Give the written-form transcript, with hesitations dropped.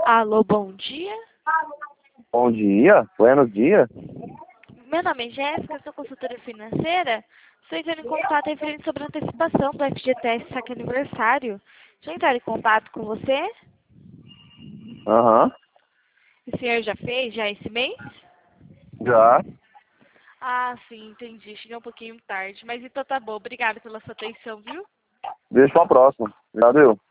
Alô, bom dia. Bom dia, buenos dias. Meu nome é Jéssica, sou consultora financeira. Estou entrando em contato referente sobre a antecipação do FGTS Saque Aniversário. Deixa eu entrar em contato com você. Aham, O senhor já fez, já esse mês? já. Ah, sim, entendi. Cheguei um pouquinho tarde, mas então tá bom. Obrigada pela sua atenção, viu? Deixa pra próxima. Valeu.